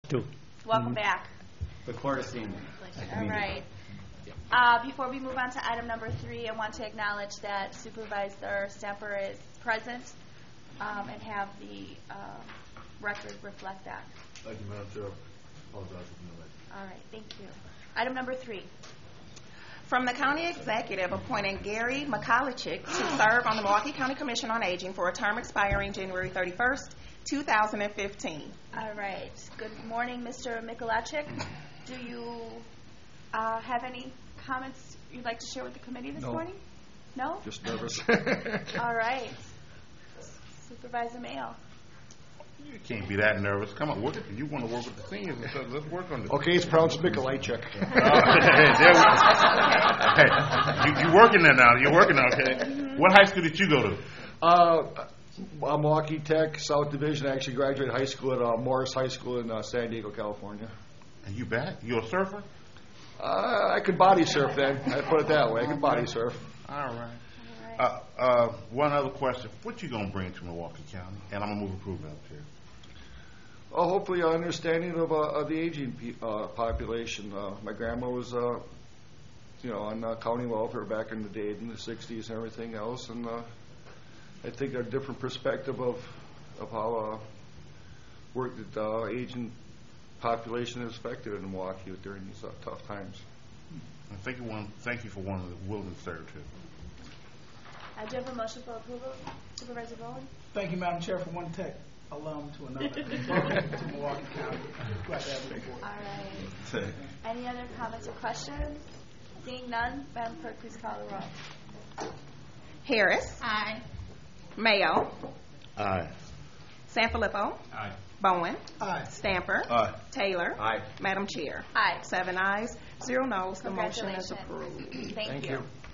2. Welcome back. The court is seen. All right. Before we move on to item number 3, I want to acknowledge that Supervisor Stamper is present and have the record reflect that. Thank you, Madam Chair. Apologize for being late. All right, thank you. Item number 3. From the County Executive appointing Gary McCullochick to serve on the Milwaukee County Commission on Aging for a term expiring January 31st, 2015. All right. Good morning, Mr. Mikulacik. Do you have any comments you'd like to share with the committee this morning? No? Just nervous. All right. Supervisor Mayo. You can't be that nervous. Come on, you want to work with the seniors, so let's work on this. Okay, it's pronounced Mikulacik. You're working there now. You're working, okay. What high school did you go to? Milwaukee Tech, South Division. I actually graduated high school at Morris High School in San Diego, California. And you back? You a surfer? I could body surf then. I put it that way. I could body surf. All right. One other question. What you going to bring to Milwaukee County? And I'm going to move approval up here. Well, hopefully an understanding of the aging population. My grandma was, on county welfare back in the day, in the 60s and everything else. And I think a different perspective of how work that aging population is affected in Milwaukee during these tough times. And thank you for one of the willing to serve too. Do you have a motion for approval, Supervisor Bowen? Thank you, Madam Chair, for one tech alum to another to Milwaukee County. Glad to have you aboard. All right. Any other comments or questions? Seeing none, Madam Clerk, please call the roll. Harris. Aye. Mayo. Aye. Sanfilippo. Aye. Bowen. Aye. Stamper. Aye. Taylor. Aye. Madam Chair. Aye. 7 ayes, 0 noes. The motion is Congratulations. approved. Thank you.